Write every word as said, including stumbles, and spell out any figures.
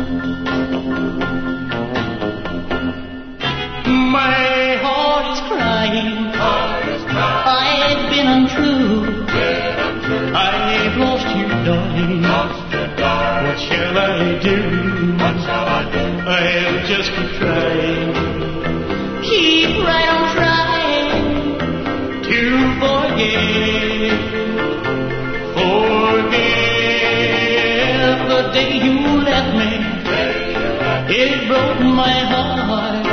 My heart is crying. I've been untrue. I've lost you, darling. What shall I do? I'll just keep trying. Keep right on trying to forget. Forget the day you left me. It broke my heart.